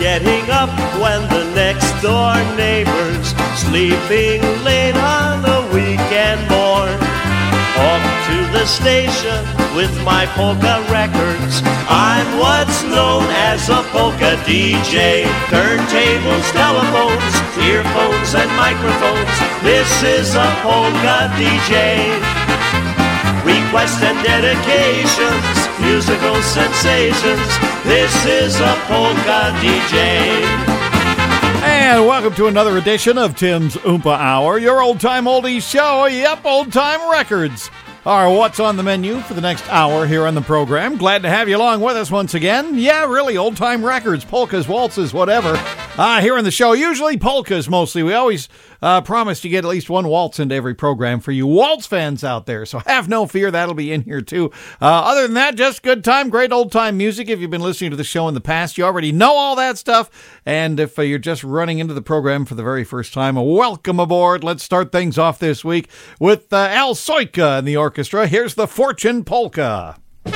getting up when the next door neighbor's sleeping late on a weekend morn. Off to the station with my polka records. I'm what's known as a polka DJ. Turntables, telephones, earphones and microphones. This is a polka DJ. Requests and dedications, musical sensations. This is a polka DJ. And welcome to another edition of Tim's Oompa Hour, your old-time oldies show. Yep, old-time records are what's on the menu for the next hour here on the program. Glad to have you along with us once again. Yeah, really, old-time records, polkas, waltzes, whatever. Here on the show, usually polkas mostly. We always promise to get at least one waltz into every program for you waltz fans out there, so have no fear, that'll be in here too. Other than that, just good time, great old-time music. If you've been listening to the show in the past, you already know all that stuff, and if you're just running into the program for the very first time, welcome aboard. Let's start things off this week with Al Soika and the orchestra. Here's the Fortune Polka.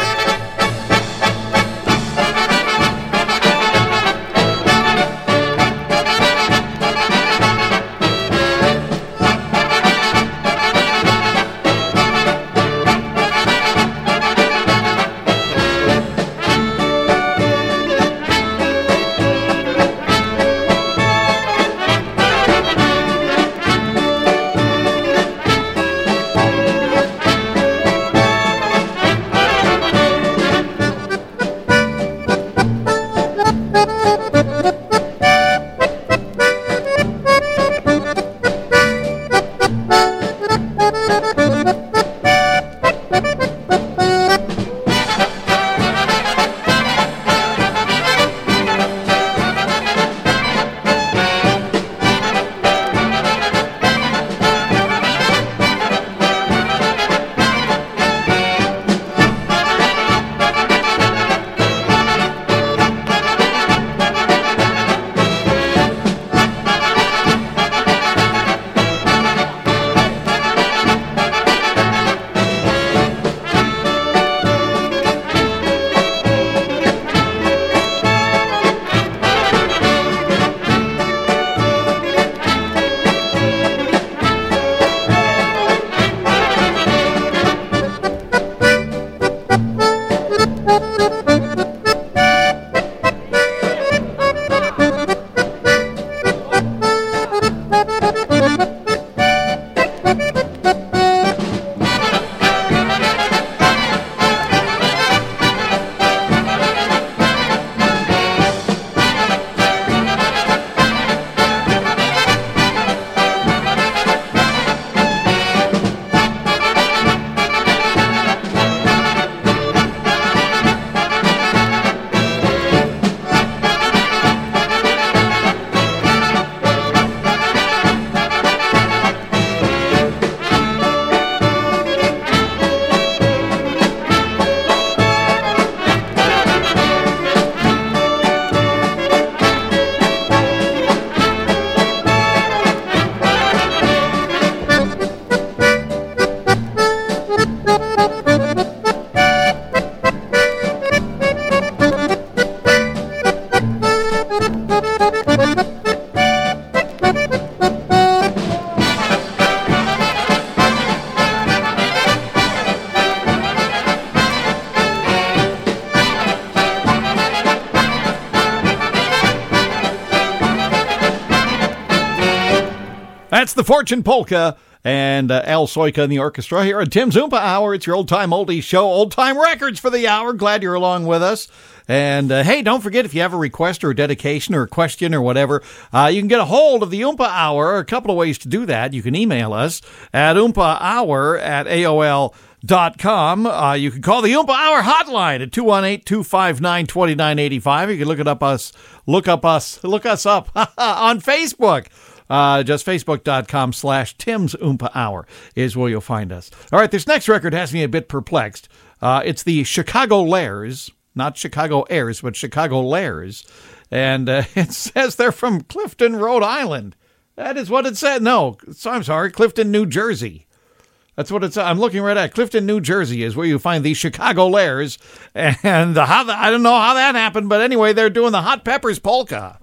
That's the Fortune Polka and Al Soika and the orchestra here at Tim's Oompa Hour. It's your old-time oldies show, old-time records for the hour. Glad you're along with us. And, hey, don't forget, if you have a request or a dedication or a question or whatever, you can get a hold of the Oompa Hour. A couple of ways to do that. You can email us at oompahour@aol.com. You can call the Oompa Hour hotline at 218-259-2985. You can look us up on Facebook. Just facebook.com/Tim's Oompa Hour is where you'll find us. All right, this next record has me a bit perplexed. It's the Chicago Lairs, not Chicago Airs, but Chicago Lairs. And it says they're from Clifton, Rhode Island. That is what it said. No, I'm sorry, Clifton, New Jersey. That's what it's. I'm looking right at. Clifton, New Jersey is where you find the Chicago Lairs. And I don't know how that happened, but anyway, they're doing the Hot Peppers Polka.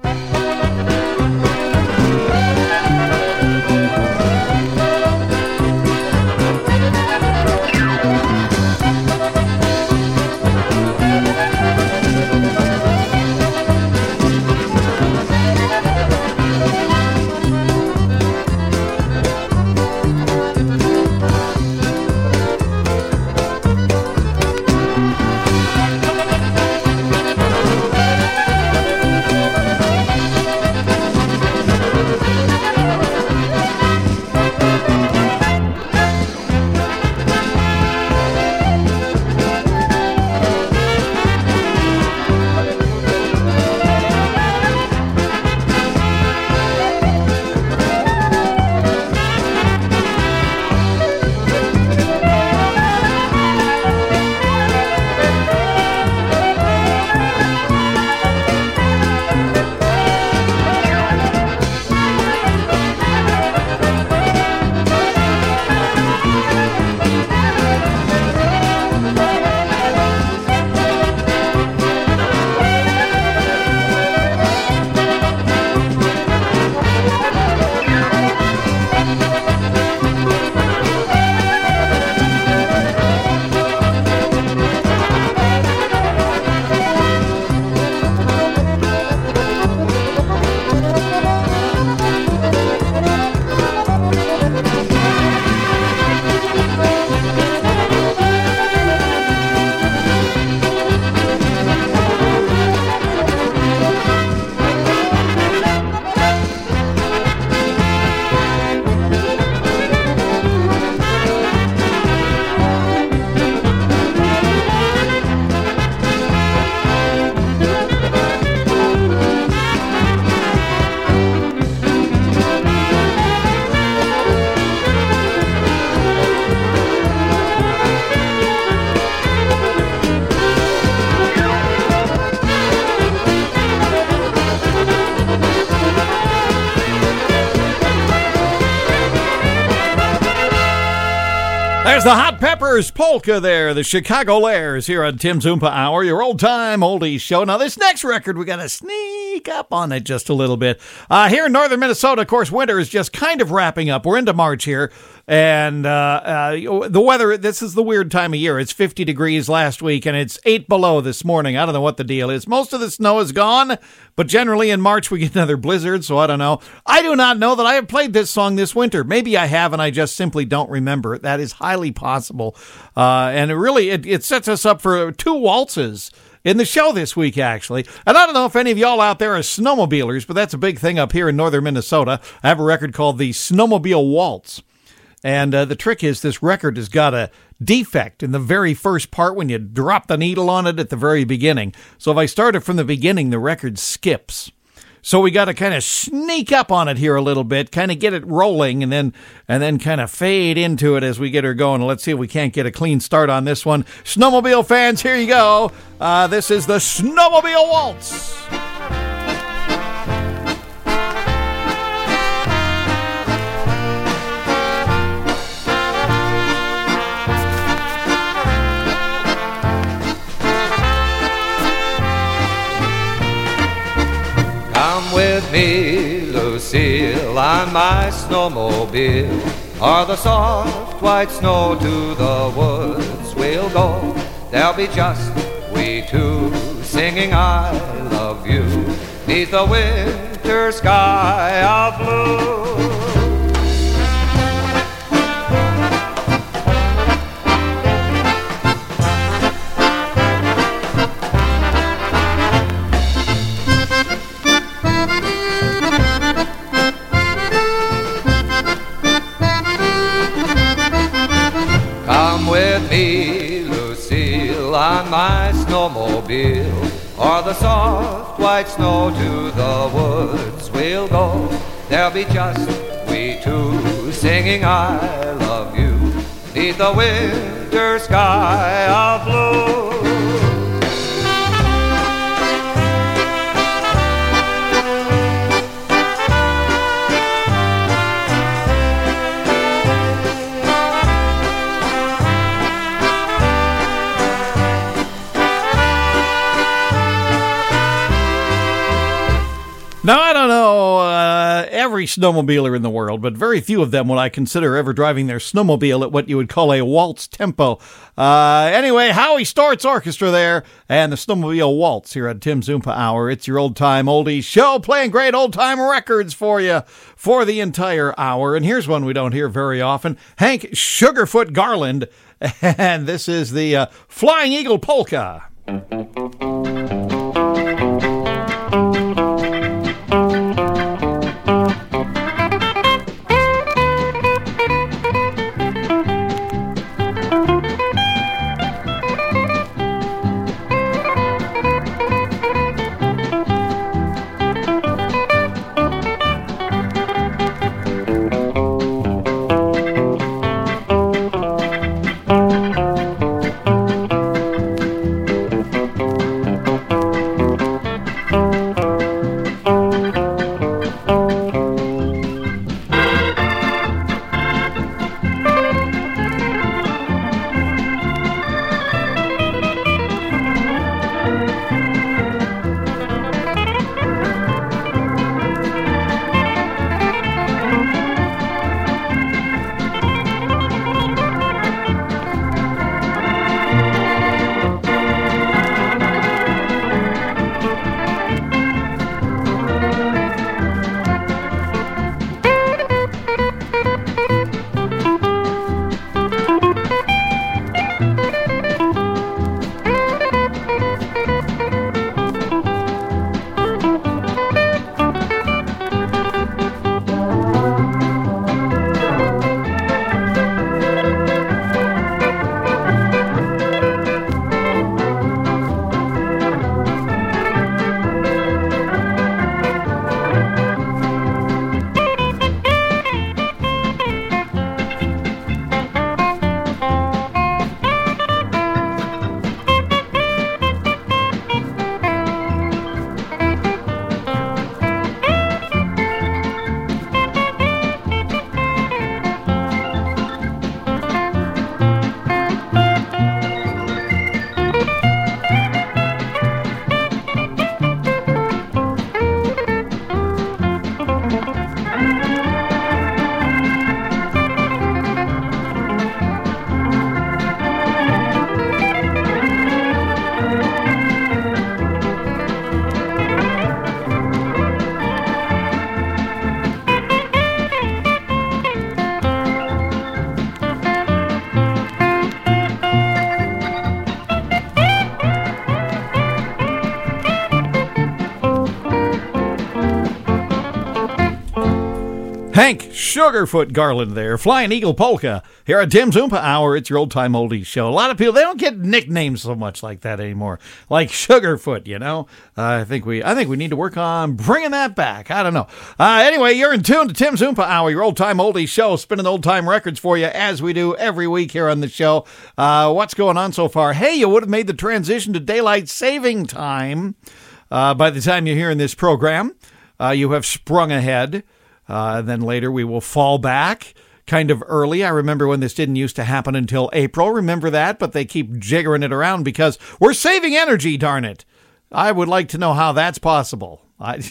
There's the Hot Peppers Polka there, the Chicago Lairs here on Tim's Oompa Hour, your old-time oldies show. Now, this next record, we got to sneak up on it just a little bit. Here in northern Minnesota, of course, winter is just kind of wrapping up. We're into March here, and the weather, this is the weird time of year. It's 50 degrees last week, and it's 8 below this morning. I don't know what the deal is. Most of the snow is gone, but generally in March we get another blizzard, so I don't know. I do not know that I have played this song this winter. Maybe I have, and I just simply don't remember it. That is highly possible. And it sets us up for 2 waltzes in the show this week, actually. And I don't know if any of y'all out there are snowmobilers, but that's a big thing up here in northern Minnesota. I have a record called the Snowmobile Waltz. And the trick is this record has got a defect in the very first part when you drop the needle on it at the very beginning. So if I start it from the beginning, the record skips. So we got to kind of sneak up on it here a little bit, kind of get it rolling, and then kind of fade into it as we get her going. Let's see if we can't get a clean start on this one. Snowmobile fans, here you go. This is the Snowmobile Waltz. With me, Lucille, on my snowmobile, o'er the soft white snow to the woods we'll go. There'll be just we two singing I love you, 'neath the winter sky of blue. With me, Lucille, on my snowmobile, o'er the soft white snow to the woods we'll go. There'll be just we two singing I love you, 'neath the winter sky of blue. Now, I don't know every snowmobiler in the world, but very few of them would I consider ever driving their snowmobile at what you would call a waltz tempo. Anyway, Howie Stort's Orchestra there, and the Snowmobile Waltz here at Tim's Oompa Hour. It's your old-time oldies show, playing great old-time records for you for the entire hour. And here's one we don't hear very often, Hank Sugarfoot Garland, and this is the Flying Eagle Polka. Hank Sugarfoot Garland there, Flying Eagle Polka, here at Tim's Oompa Hour. It's your old-time oldies show. A lot of people, they don't get nicknames so much like that anymore, like Sugarfoot, you know. I think we need to work on bringing that back. I don't know. Anyway, you're in tune to Tim's Oompa Hour, your old-time oldies show, spinning old-time records for you, as we do every week here on the show. What's going on so far? Hey, you would have made the transition to daylight saving time by the time you're hearing this program. You have sprung ahead. Then later we will fall back kind of early. I remember when this didn't used to happen until April. Remember that? But they keep jiggering it around because we're saving energy, darn it. I would like to know how that's possible.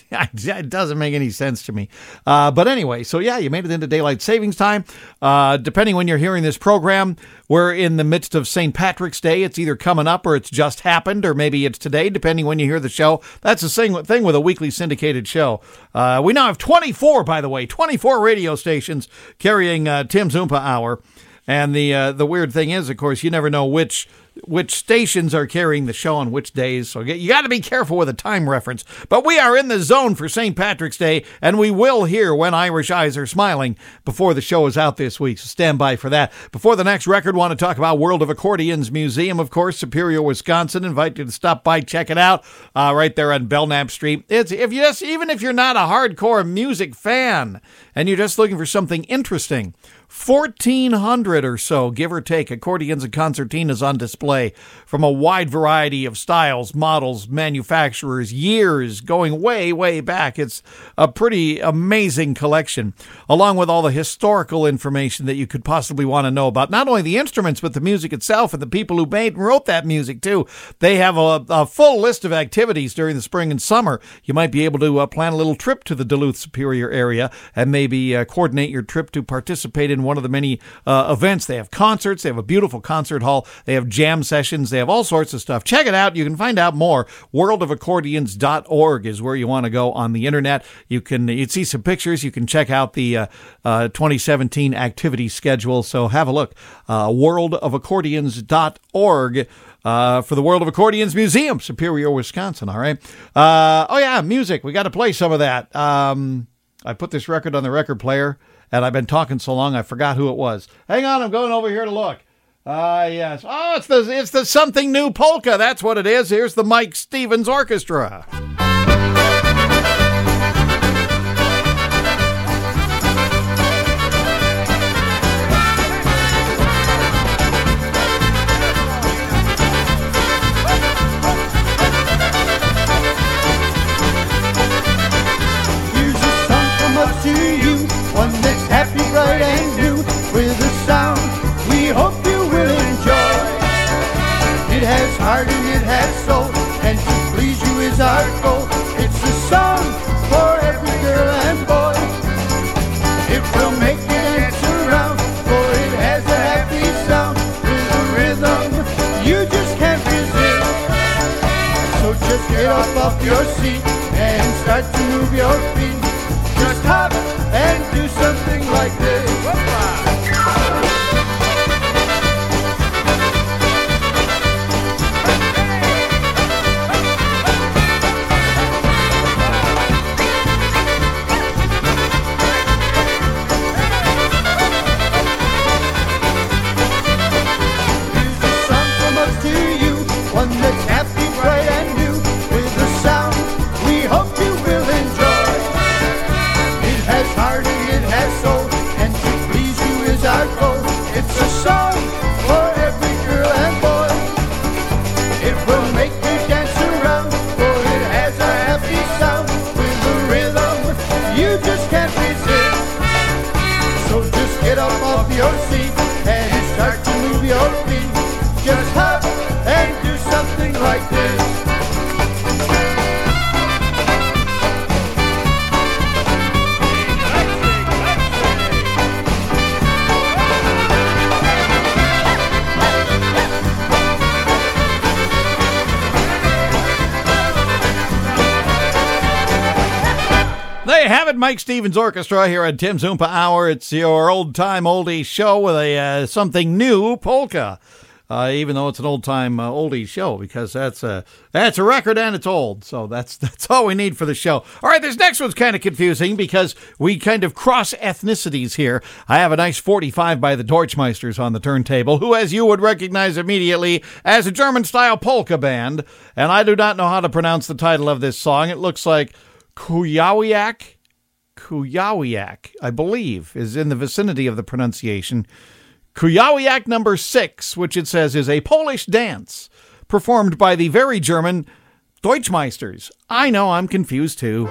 It doesn't make any sense to me. But anyway, so yeah, you made it into daylight savings time. Depending when you're hearing this program, we're in the midst of St. Patrick's Day. It's either coming up or it's just happened, or maybe it's today, depending when you hear the show. That's the same thing with a weekly syndicated show. We now have 24 radio stations carrying Tim's Oompa Hour. And the weird thing is, of course, you never know which stations are carrying the show on which days. So you got to be careful with a time reference. But we are in the zone for St. Patrick's Day, and we will hear When Irish Eyes Are Smiling before the show is out this week. So stand by for that. Before the next record, want to talk about World of Accordions Museum, of course, Superior, Wisconsin. Invite you to stop by, check it out, right there on Belknap Street. Even if you're not a hardcore music fan and you're just looking for something interesting, 1,400 or so, give or take, accordions and concertinas on display display from a wide variety of styles, models, manufacturers, years going way, way back. It's a pretty amazing collection, along with all the historical information that you could possibly want to know about not only the instruments, but the music itself and the people who made and wrote that music, too. They have a full list of activities during the spring and summer. You might be able to plan a little trip to the Duluth Superior area and maybe coordinate your trip to participate in one of the many events. They have concerts. They have a beautiful concert hall. They have jam sessions. They have all sorts of stuff. Check it out. You can find out more. worldofaccordions.org is where you want to go on the internet. You'd see some pictures. You can check out the 2017 activity schedule. So have a look. worldofaccordions.org for the World of Accordions Museum, Superior, Wisconsin. All right. Oh, yeah, music. We got to play some of that. I put this record on the record player, and I've been talking so long I forgot who it was. Hang on, I'm going over here to look. Yes. Oh, it's the Something New Polka. That's what it is. Here's the Mike Stevens Orchestra. To you, one that's happy, bright, and new, with a sound we hope you will enjoy. It has heart and it has soul, and to please you is our goal. It's a song for every girl and boy. It will make you dance around, for it has a happy sound with a rhythm you just can't resist. So just get off your seat and start to move your feet. Just hop and do something like this. Here's a song from us to you, one that's happy, bright, and new, with a sound we hope you will enjoy. Has heart and it has soul, and to please you is our goal. It's a song for every girl and boy. It will make you dance around, for it has a happy sound with a rhythm you just can't resist. So just get up off your seat and start to move your feet. Just hop and do something like this. They have it, Mike Stevens Orchestra here at Tim's Oompa Hour. It's your old-time oldie show with a something new polka. Even though it's an old-time oldie show, because that's a record and it's old. So that's all we need for the show. All right, this next one's kind of confusing because we kind of cross ethnicities here. I have a nice 45 by the Deutschmeisters on the turntable, who, as you would recognize immediately, as a German-style polka band. And I do not know how to pronounce the title of this song. It looks like Kujawiak, I believe, is in the vicinity of the pronunciation. Kujawiak number 6, which it says is a Polish dance performed by the very German Deutschmeisters. I know, I'm confused too.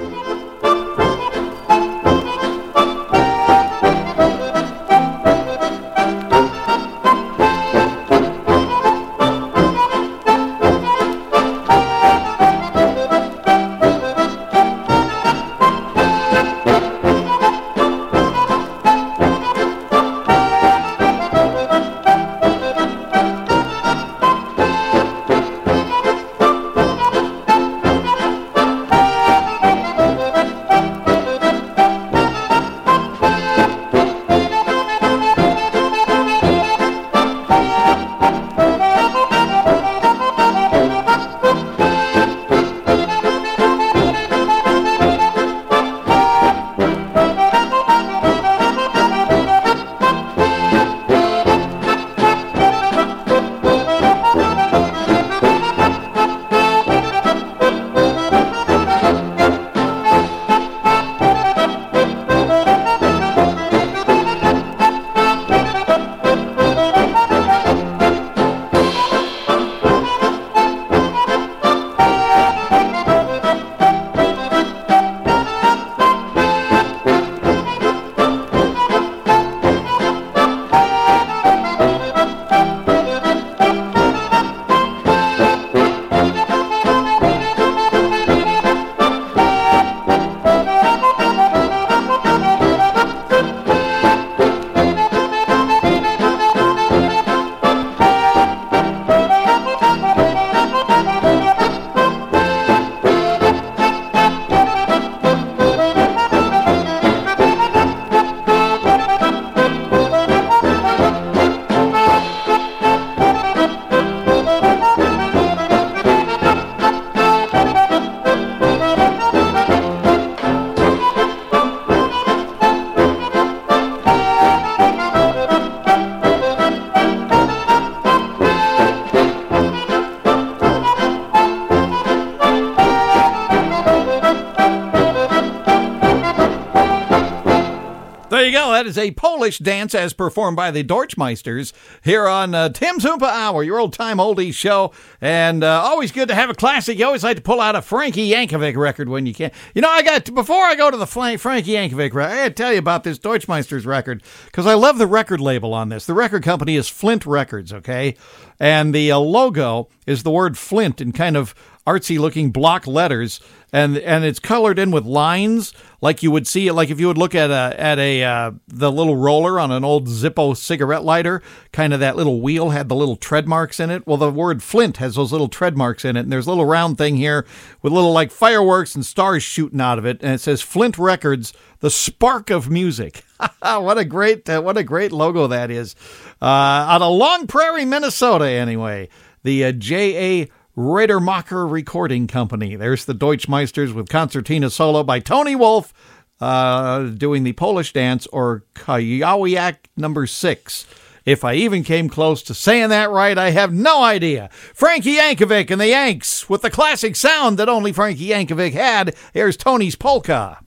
you go. That is a Polish dance as performed by the Deutschmeisters here on Tim's Oompa Hour, your old-time oldies show. And always good to have a classic. You always like to pull out a Frankie Yankovic record when you can. You know, before I go to the Frankie Yankovic record, I got to tell you about this Deutschmeisters record because I love the record label on this. The record company is Flint Records, okay? And the logo is the word Flint in kind of artsy-looking block letters, and it's colored in with lines like you would see, like if you would look at the little roller on an old Zippo cigarette lighter, kind of that little wheel had the little tread marks in it. Well, the word Flint has those little tread marks in it, and there's a little round thing here with little like fireworks and stars shooting out of it, and it says Flint Records, the spark of music. What a great logo that is. Out of Long Prairie, Minnesota, anyway. The J.A. Radermacher Recording Company. There's the Deutschmeisters with Concertina solo by Tony Wolf doing the Polish dance, or Kajawiak number 6. If I even came close to saying that right, I have no idea. Frankie Yankovic and the Yanks with the classic sound that only Frankie Yankovic had. Here's Tony's Polka.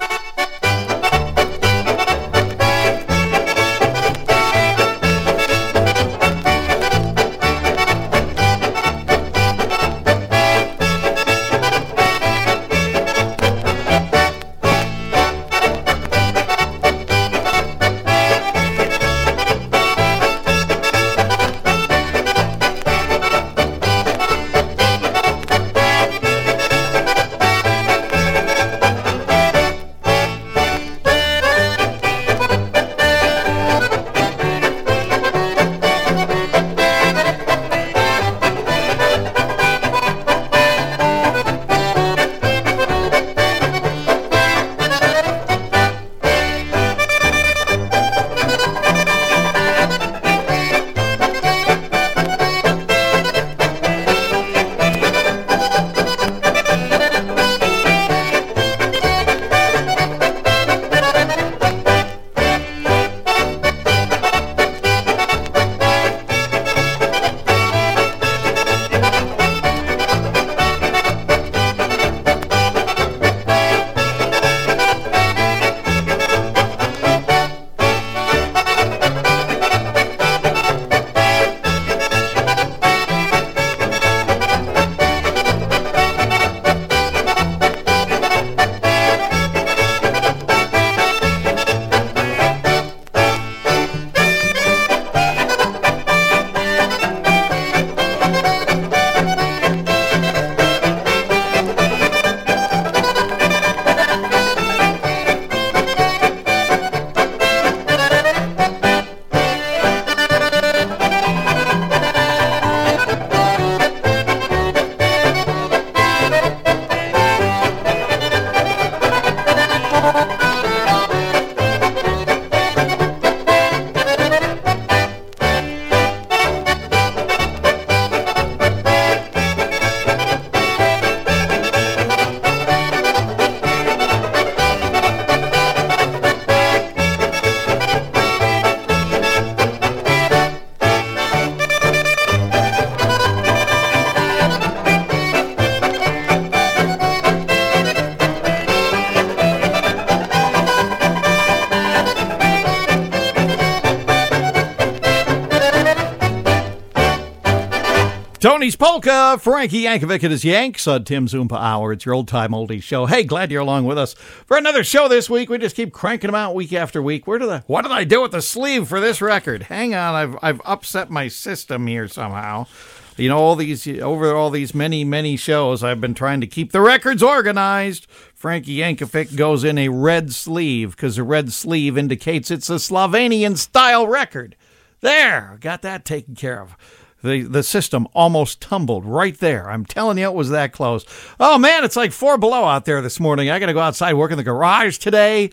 Tony's Polka, Frankie Yankovic and his Yanks on Tim's Oompa Hour. It's your old-time oldies show. Hey, glad you're along with us for another show this week. We just keep cranking them out week after week. What did I do with the sleeve for this record? Hang on, I've upset my system here somehow. You know, over all these many shows, I've been trying to keep the records organized. Frankie Yankovic goes in a red sleeve because the red sleeve indicates it's a Slovenian-style record. There, got that taken care of. The system almost tumbled right there. I'm telling you, it was that close. Oh, man, it's like 4 below out there this morning. I got to go outside, work in the garage today,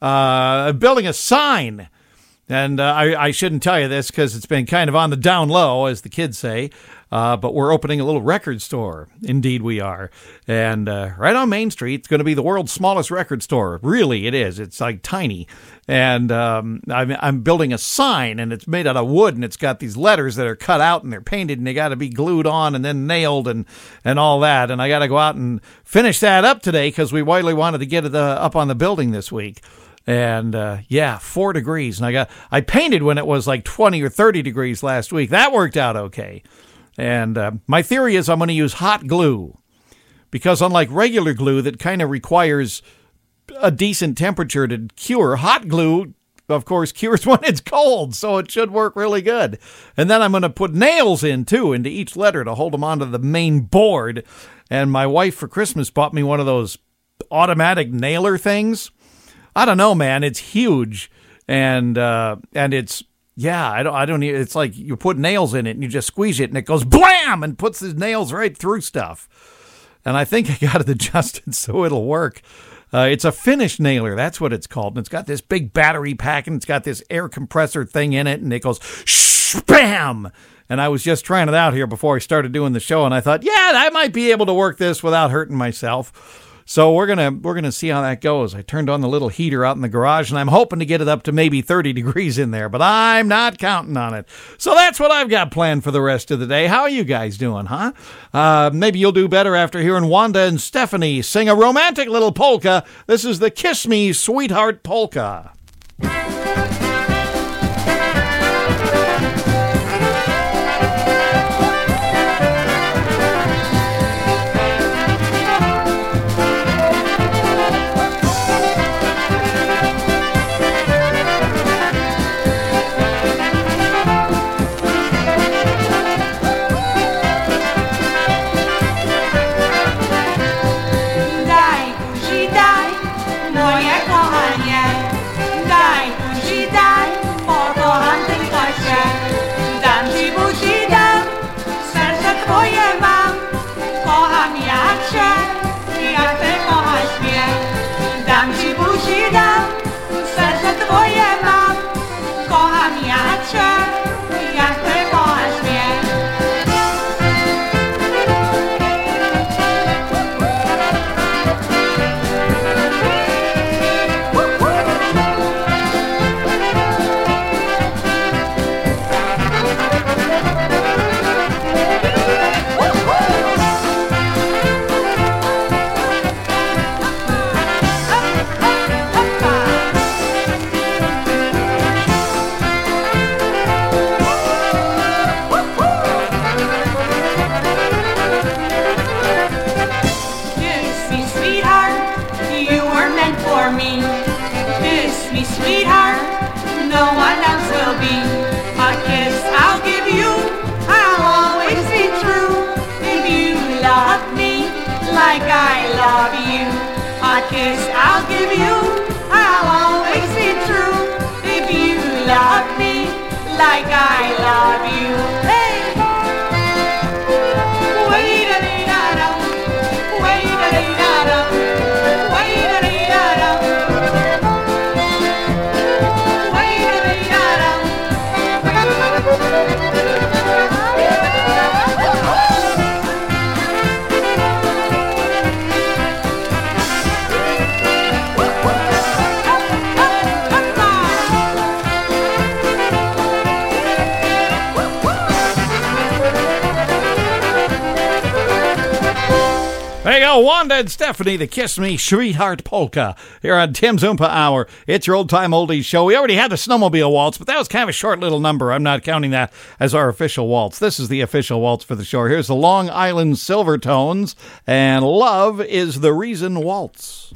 building a sign. And I shouldn't tell you this because it's been kind of on the down low, as the kids say. But we're opening a little record store. Indeed, we are. And right on Main Street, it's going to be the world's smallest record store. Really, it is. It's like tiny. And I'm building a sign, and it's made out of wood, and it's got these letters that are cut out, and they're painted, and they got to be glued on and then nailed and all that. And I got to go out and finish that up today because we widely wanted to get it up on the building this week. And 4 degrees. And I painted when it was like 20 or 30 degrees last week. That worked out okay. And my theory is I'm going to use hot glue, because unlike regular glue that kind of requires a decent temperature to cure, hot glue, of course, cures when it's cold, so it should work really good. And then I'm going to put nails in, too, into each letter to hold them onto the main board. And my wife for Christmas bought me one of those automatic nailer things. I don't know, man. It's huge. And it's, I don't even, it's like you put nails in it and you just squeeze it and it goes blam and puts the nails right through stuff. And I think I got it adjusted so it'll work. It's a finish nailer. That's what it's called. And it's got this big battery pack, and it's got this air compressor thing in it, and it goes shh, bam. And I was just trying it out here before I started doing the show, and I thought, I might be able to work this without hurting myself. So we're gonna see how that goes. I turned on the little heater out in the garage, and I'm hoping to get it up to maybe 30 degrees in there, but I'm not counting on it. So that's what I've got planned for the rest of the day. How are you guys doing, huh? Maybe you'll do better after hearing Wanda and Stephanie sing a romantic little polka. This is the Kiss Me, Sweetheart polka. Wanda and Stephanie, the Kiss Me Sweetheart polka here on Tim's Oompa Hour. It's your old-time oldies show. We already had the Snowmobile Waltz, but that was kind of a short little number. I'm not counting that as our official waltz. This is the official waltz for the show. Here's the Long Island Silvertones, and Love Is the Reason Waltz.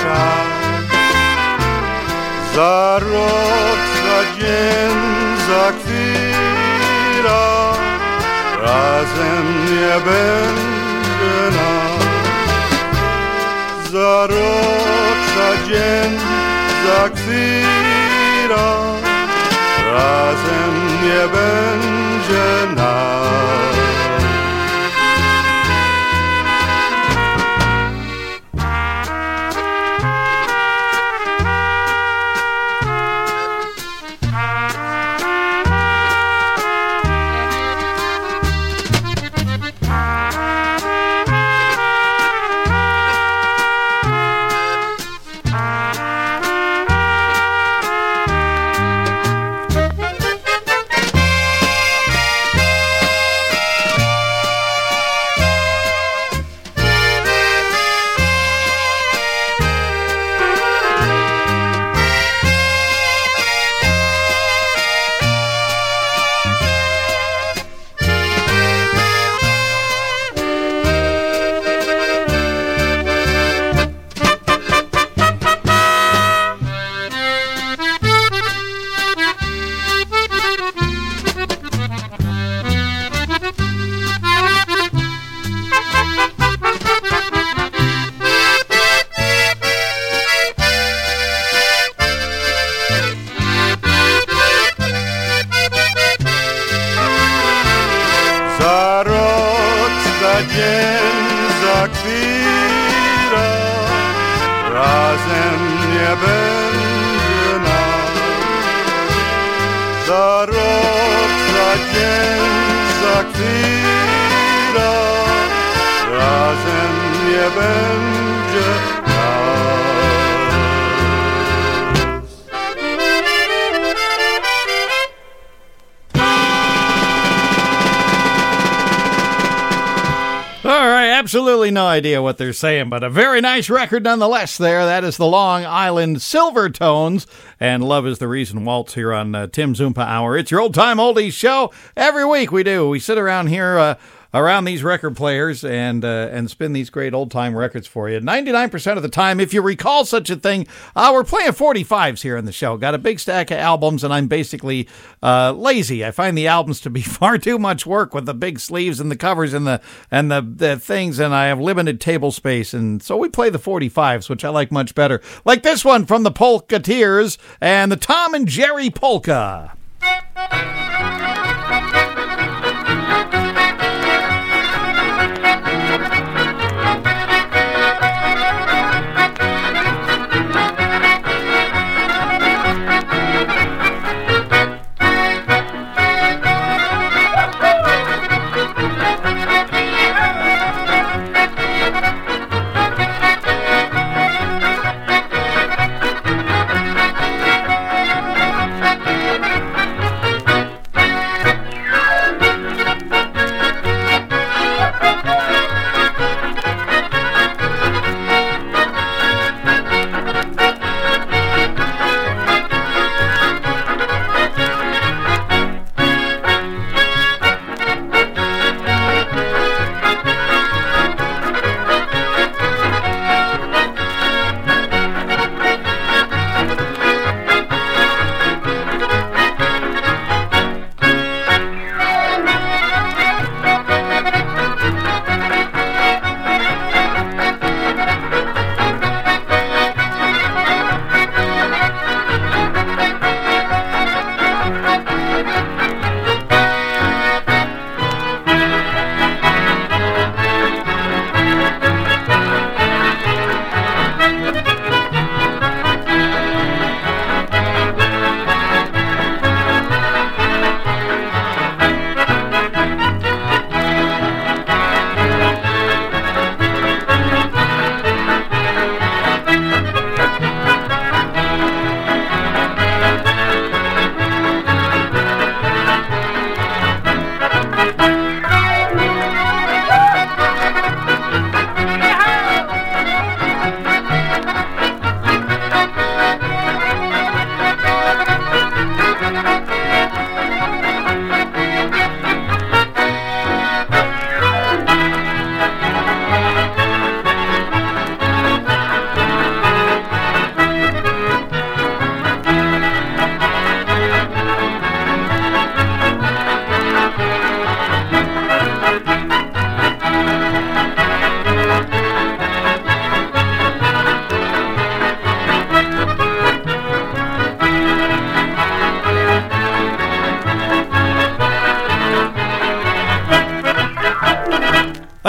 za rok, za dzień, za chwila, razem nie będzie nas. Za rok, za dzień, za chwila, razem nie będzie nas. Absolutely no idea what they're saying, but a very nice record nonetheless there. That is the Long Island Silvertones, and Love Is the Reason Waltz here on Tim's Oompa Hour. It's your old-time oldies show. Every week we do. We sit around here around these record players and spin these great old-time records for you. 99% of the time, if you recall such a thing, we're playing 45s here on the show. Got a big stack of albums, and I'm basically lazy. I find the albums to be far too much work with the big sleeves and the covers and the things, and I have limited table space, and so we play the 45s, which I like much better. Like this one from the Polkateers and the Tom and Jerry Polka.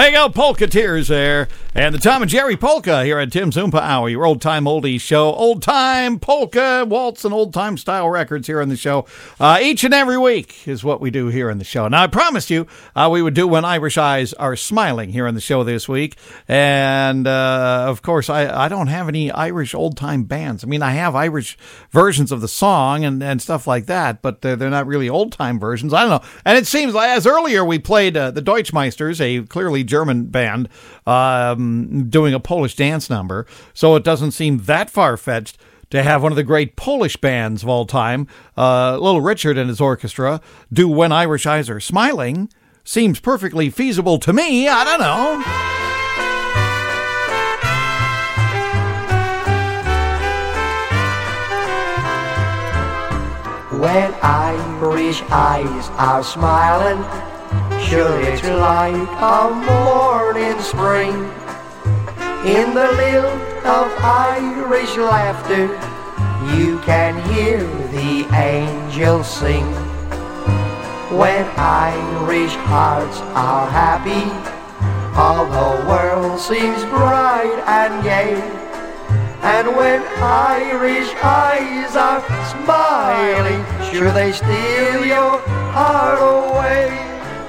There you go, Polka Tears there. And the Tom and Jerry Polka here at Tim's Oompa Hour, your old-time oldies show. Old-time polka, waltz, and old-time style records here on the show. Each and every week is what we do here on the show. Now, I promised you we would do When Irish Eyes Are Smiling here on the show this week. And, of course, I don't have any Irish old-time bands. I mean, I have Irish versions of the song and stuff like that, but they're not really old-time versions. I don't know. And it seems like, as earlier we played the Deutschmeisters, a clearly German band, doing a Polish dance number, so it doesn't seem that far-fetched to have one of the great Polish bands of all time, Little Richard and his orchestra, do When Irish Eyes Are Smiling. Seems perfectly feasible to me. I don't know. When Irish eyes are smiling, sure it's like a morning spring. In the lilt of Irish laughter, you can hear the angels sing. When Irish hearts are happy, all the world seems bright and gay. And when Irish eyes are smiling, sure they steal your heart away.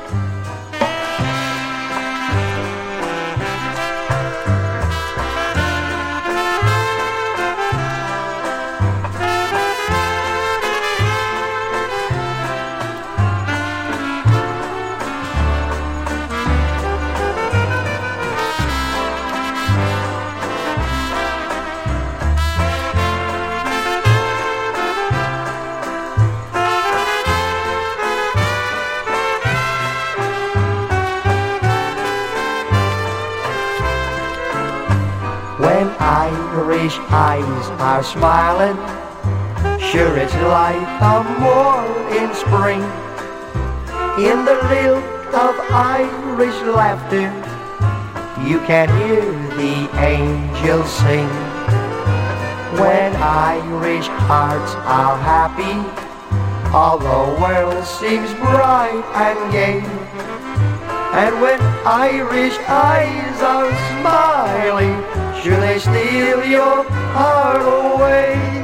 When Irish eyes are smiling, sure it's like a morning spring. In the lilt of Irish laughter, you can hear the angels sing. When Irish hearts are happy, all the world seems bright and gay. And when Irish eyes are smiling, sure they steal your heart away.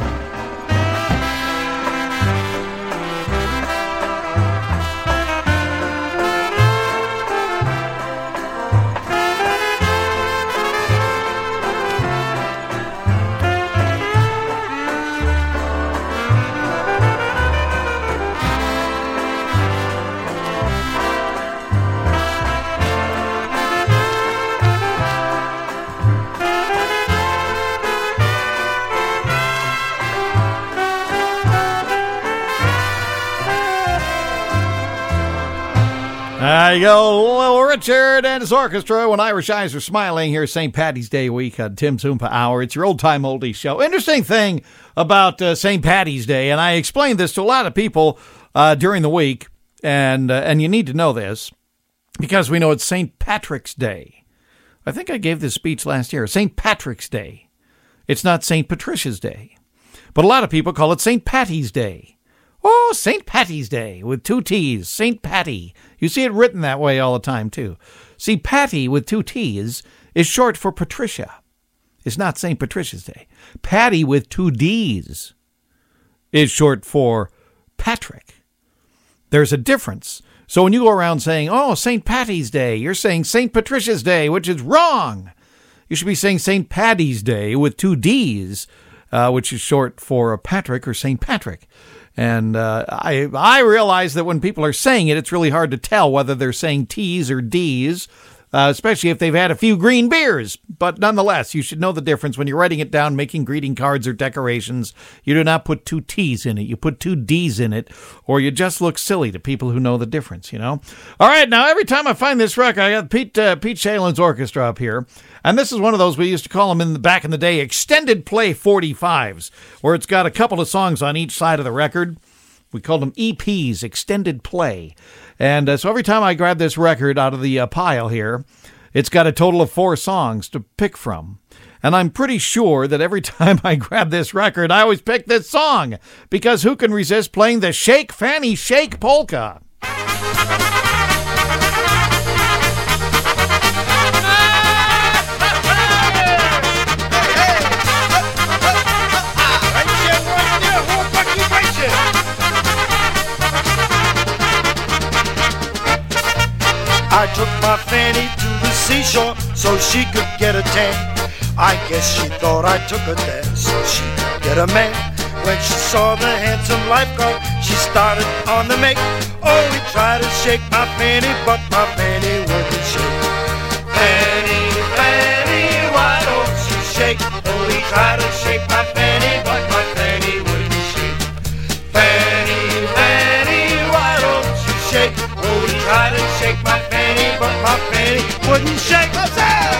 There you go, Little Richard and his orchestra, When Irish Eyes Are Smiling, here St. Patty's Day week on Tim's Oompa Hour. It's your old-time oldie show. Interesting thing about St. Patty's Day, and I explained this to a lot of people during the week, and you need to know this, because we know it's St. Patrick's Day. I think I gave this speech last year, St. Patrick's Day. It's not St. Patricia's Day. But a lot of people call it St. Patty's Day. Oh, St. Patty's Day with two T's, St. Patty. You see it written that way all the time, too. See, Patty with two T's is short for Patricia. It's not St. Patricia's Day. Patty with two D's is short for Patrick. There's a difference. So when you go around saying, oh, St. Patty's Day, you're saying St. Patricia's Day, which is wrong. You should be saying St. Patty's Day with two D's, which is short for Patrick or St. Patrick. And I realize that when people are saying it, it's really hard to tell whether they're saying T's or D's, especially if they've had a few green beers. But nonetheless, you should know the difference when you're writing it down, making greeting cards or decorations. You do not put two T's in it. You put two D's in it, or you just look silly to people who know the difference, you know? All right, now every time I find this record, I got Pete Shalin's orchestra up here. And this is one of those, we used to call them back in the day, extended play 45s, where it's got a couple of songs on each side of the record. We called them EPs, extended play. And so every time I grab this record out of the pile here, it's got a total of 4 songs to pick from. And I'm pretty sure that every time I grab this record, I always pick this song, because who can resist playing the Shake Fanny Shake polka? I took my Fanny to the seashore so she could get a tan. I guess she thought I took her there so she could get a man. When she saw the handsome lifeguard, she started on the make. Oh, he tried to shake my Fanny, but my Fanny wouldn't shake. Fanny, Fanny, why don't you shake? Oh, he tried to shake my Fanny, but my Fanny wouldn't shake. Fanny, Fanny, why don't you shake? Oh, he tried to shake my Fanny, but my Fanny wouldn't shake. Let's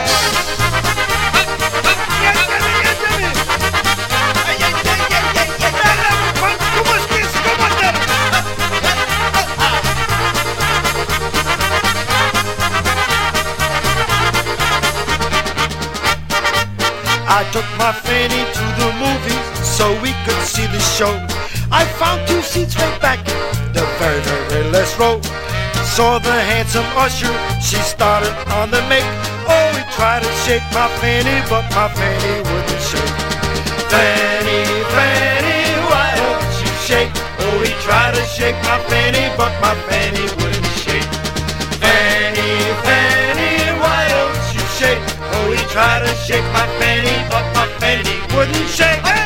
I took my Fanny to the movies so we could see the show. I found 2 seats right back in the very, very last row. Saw the handsome usher, she started on the make. Oh, he tried to shake my Fanny, but my Fanny wouldn't shake. Fanny, Fanny, why don't you shake? Oh, he tried to shake my Fanny, but my Fanny wouldn't shake. Fanny, Fanny, why don't you shake? Oh, he tried to shake my Fanny, but my Fanny wouldn't shake. Hey,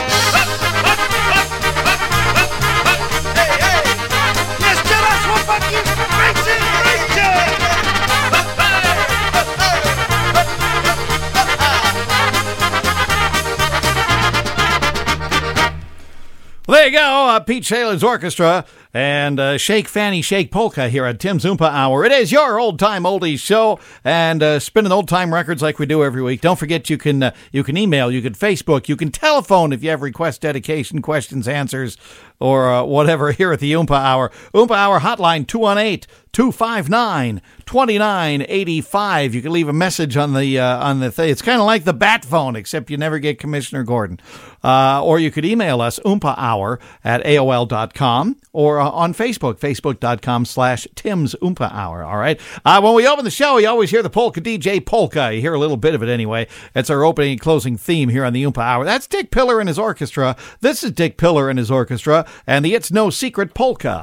hey! Jeszcze raz, chłopaki! Ręce, ręce! Well, there you go, Pete Shayla's Orchestra and Shake Fanny, Shake Polka here at Tim's Oompa Hour. It is your old-time oldies show, and spinning old-time records like we do every week. Don't forget you can email, you can Facebook, you can telephone if you have requests, dedication, questions, answers, or whatever here at the Oompa Hour. Oompa Hour hotline 218-259-2985. You can leave a message on the thing. It's kind of like the bat phone, except you never get Commissioner Gordon. Or you could email us, oompahour@aol.com, or on Facebook, facebook.com/Tim's Oompa Hour. All right. When we open the show, you always hear the Polka DJ Polka. You hear a little bit of it anyway. It's our opening and closing theme here on the Oompa Hour. That's Dick Pillar and his orchestra. This is Dick Pillar and his orchestra, and the It's No Secret Polka.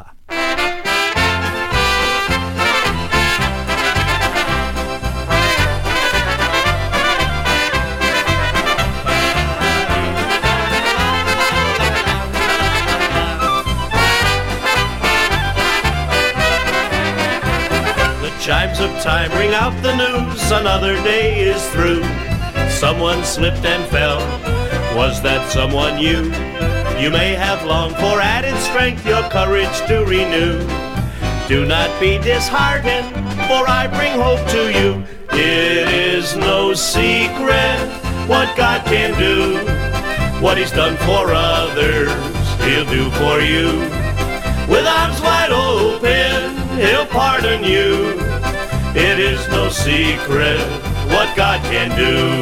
Chimes of time ring out the news, another day is through. Someone slipped and fell, was that someone you? You may have longed for added strength, your courage to renew. Do not be disheartened, for I bring hope to you. It is no secret what God can do. What He's done for others, He'll do for you. With arms wide open, He'll pardon you. It is no secret what God can do.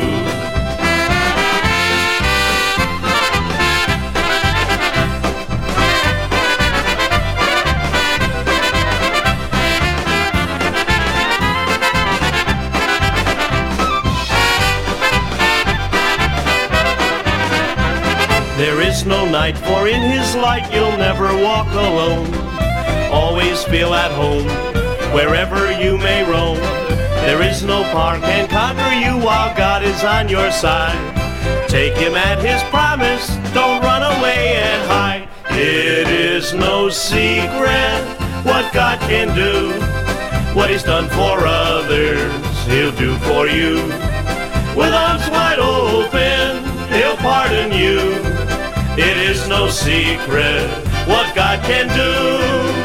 There is no night, for in His light you'll never walk alone. Always feel at home wherever you may roam. There is no power can conquer you while God is on your side. Take Him at His promise, don't run away and hide. It is no secret what God can do. What He's done for others, He'll do for you. With arms wide open, He'll pardon you. It is no secret what God can do.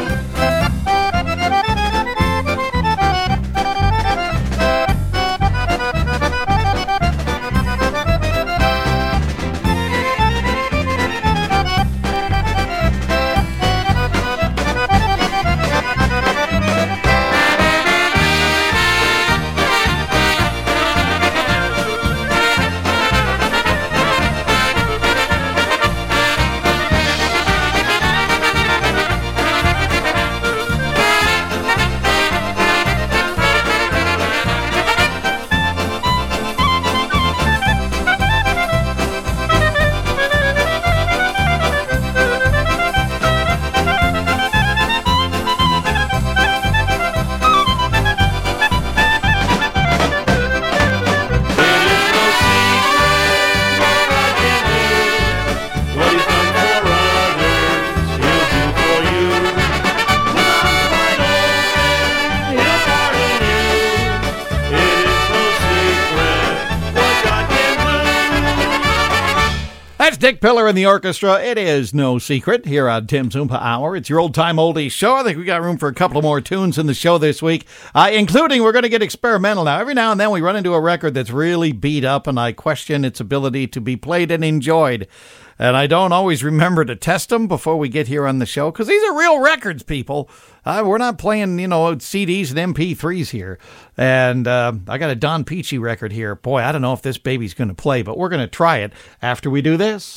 That's Dick Pillar in the orchestra. It is no secret here on Tim's Oompa Hour. It's your old-time oldies show. I think we got room for a couple more tunes in the show this week, including we're going to get experimental now. Every now and then we run into a record that's really beat up, and I question its ability to be played and enjoyed. And I don't always remember to test them before we get here on the show, because these are real records, people. We're not playing, CDs and MP3s here. And I got a Don Peachy record here. Boy, I don't know if this baby's going to play, but we're going to try it after we do this.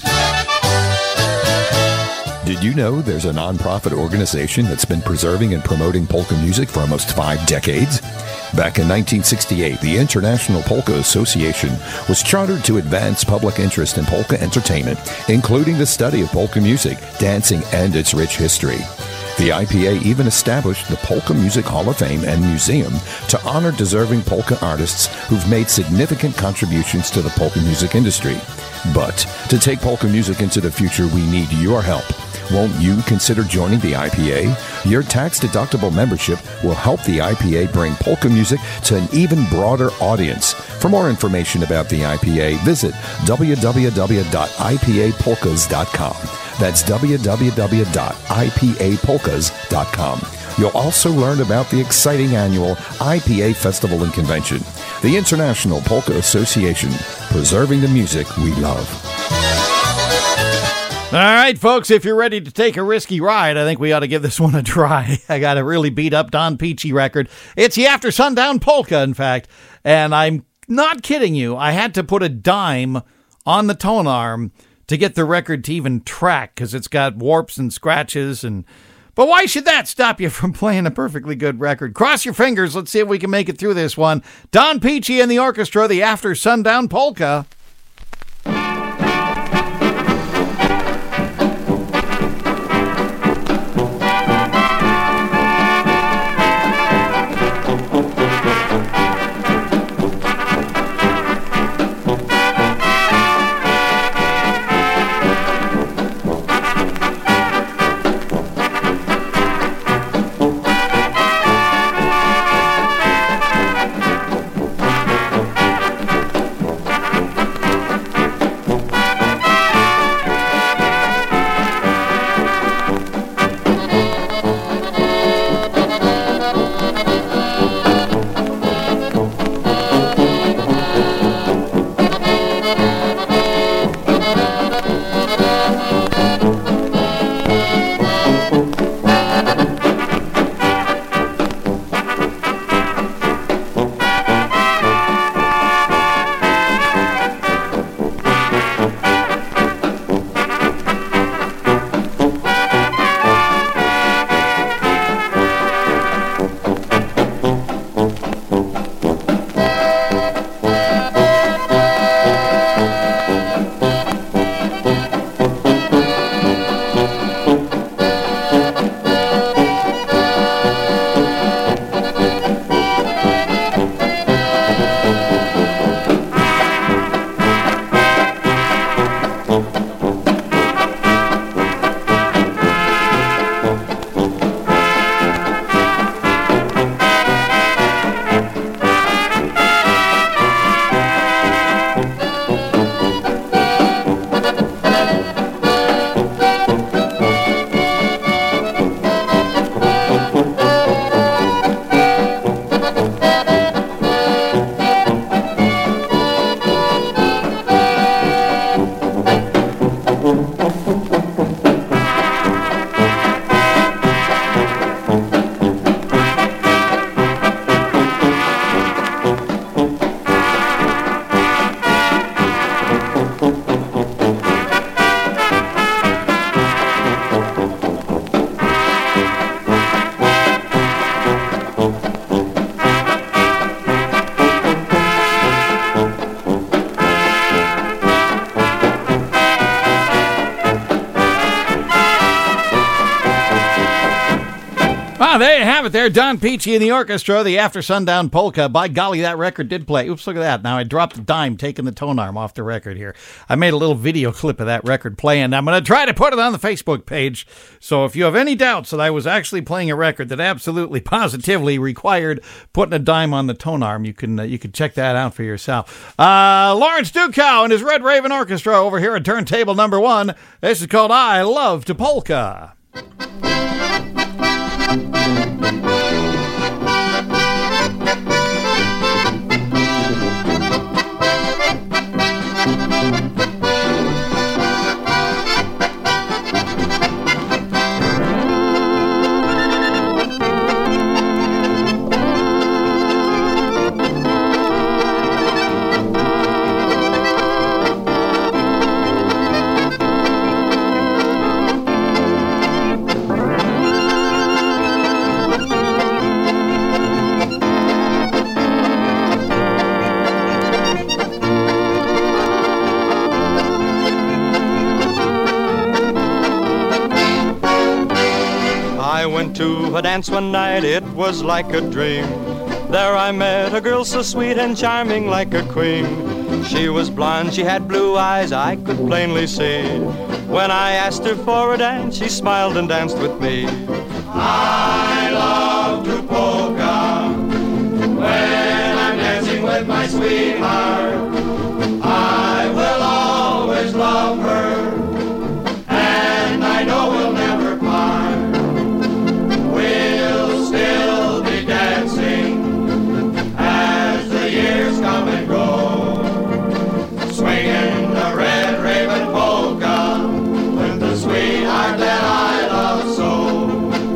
Did you know there's a nonprofit organization that's been preserving and promoting polka music for almost 5 decades? Back in 1968, the International Polka Association was chartered to advance public interest in polka entertainment, including the study of polka music, dancing, and its rich history. The IPA even established the Polka Music Hall of Fame and Museum to honor deserving polka artists who've made significant contributions to the polka music industry. But to take polka music into the future, we need your help. Won't you consider joining the IPA? Your tax-deductible membership will help the IPA bring polka music to an even broader audience. For more information about the IPA, visit www.ipapolkas.com. That's www.ipapolkas.com. You'll also learn about the exciting annual IPA Festival and Convention. The International Polka Association, preserving the music we love. All right, folks, if you're ready to take a risky ride, I think we ought to give this one a try. I got a really beat-up Don Peachy record. It's the After Sundown Polka, in fact, and I'm not kidding you. I had to put a dime on the tone arm to get the record to even track, because it's got warps and scratches. But why should that stop you from playing a perfectly good record? Cross your fingers. Let's see if we can make it through this one. Don Peachy and the orchestra, the After Sundown Polka. Ah, there you have it there. Don Peachy and the orchestra, the After Sundown Polka. By golly, that record did play. Oops, look at that. Now I dropped the dime, taking the tone arm off the record here. I made a little video clip of that record playing. I'm going to try to put it on the Facebook page. So if you have any doubts that I was actually playing a record that absolutely, positively required putting a dime on the tone arm, you can check that out for yourself. Lawrence Dukow and his Red Raven Orchestra over here at turntable number 1. This is called I Love to Polka. To a dance one night, it was like a dream. There I met a girl so sweet and charming like a queen. She was blonde, she had blue eyes, I could plainly see. When I asked her for a dance, she smiled and danced with me. I love to polka when I'm dancing with my sweetheart. I will always love her, and I know we'll never part. Still be dancing as the years come and go, swinging the Red Raven polka with the sweetheart that I love so.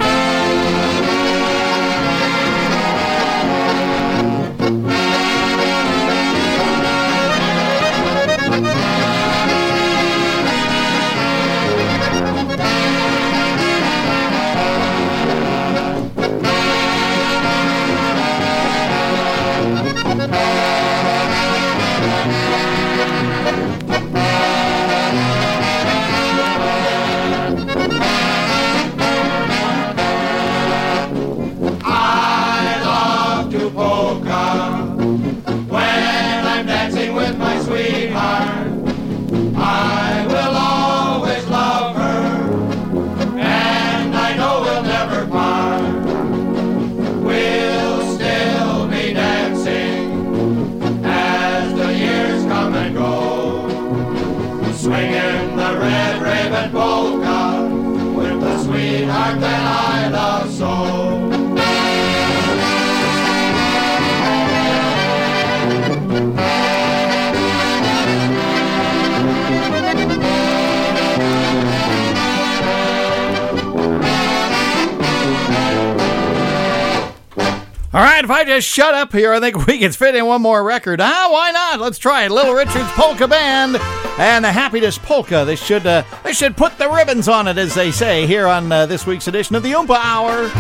Sweetheart that I love so. All right, if I just shut up here, I think we can fit in one more record. Why not? Let's try it. Little Richard's Polka Band and the Happiness Polka. They should put the ribbons on it, as they say, here on this week's edition of the Oompa Hour.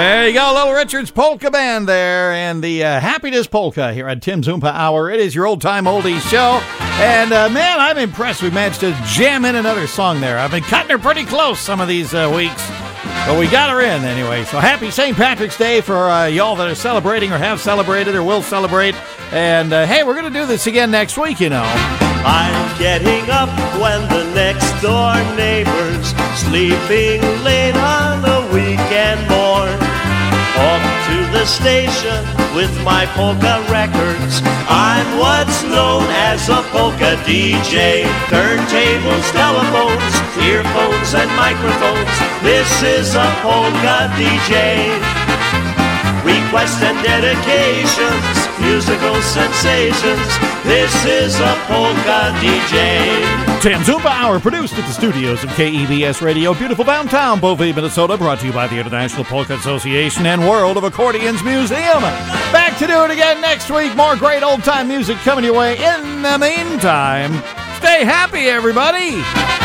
There you go, Little Richard's Polka Band there, and the Happiness Polka here at Tim's Oompa Hour. It is your old-time oldies show, and man, I'm impressed we managed to jam in another song there. I've been cutting her pretty close some of these weeks, but we got her in anyway. So happy St. Patrick's Day for y'all that are celebrating or have celebrated or will celebrate, and hey, we're going to do this again next week, you know. I'm getting up when the next door neighbor's sleeping late on a weekend morn. Off to the station with my polka records. I'm what's known as a polka DJ. Turntables, telephones, earphones, and microphones. This is a polka DJ. Requests and dedications, musical sensations. This is a polka DJ. Tim's Oompa Hour, produced at the studios of KEBS Radio, beautiful downtown Beauvais, Minnesota, brought to you by the International Polka Association and World of Accordions Museum. Back to do it again next week. More great old-time music coming your way. In the meantime, stay happy, everybody.